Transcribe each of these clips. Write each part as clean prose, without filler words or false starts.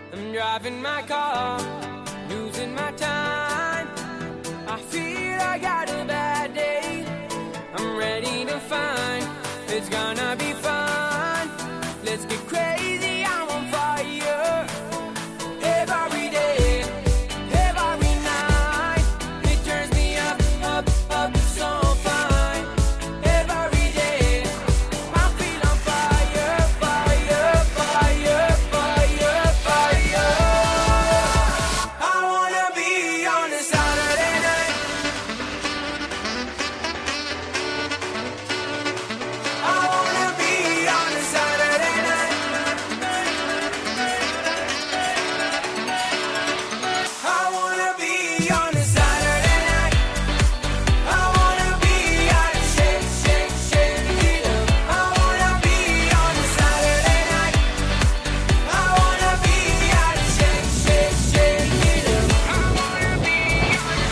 I'm driving my car, losing my time. I feel I got a bad day. I'm ready to find it's gonna be fun. Let's get crazy, I'm on fire. Every day, every night, it turns me up, up, up, so fine. Every day, I feel on fire, fire, fire, fire, fire. I wanna be on a Saturday night. I wanna be on a Saturday night. I wanna be on a Saturday night. I wanna be out and shake, shake, shake it up. I wanna be on a Saturday night. I wanna be out and shake, shake, shake it up. I wanna be on a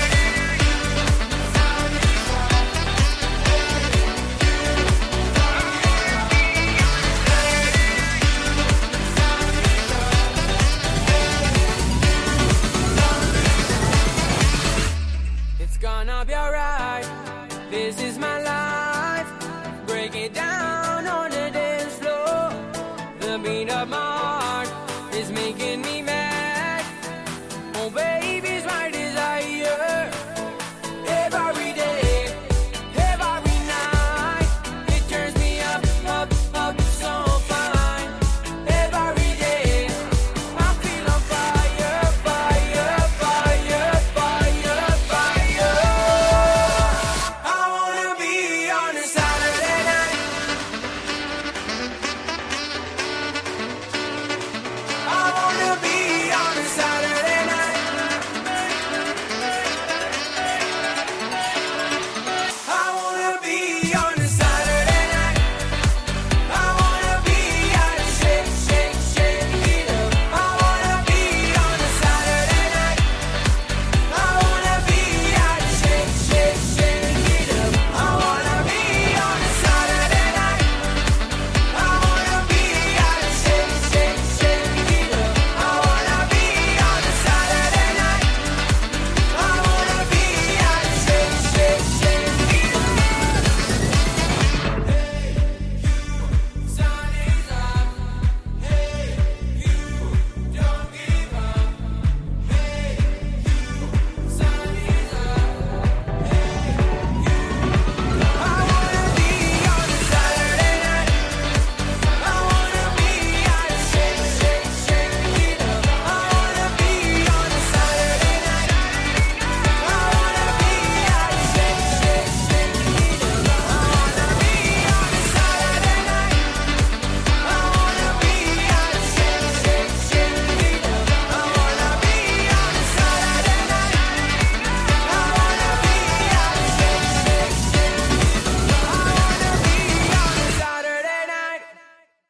It's gonna be alright. This is my life. Break it down on the dance floor. The beat of my heart is making me mad.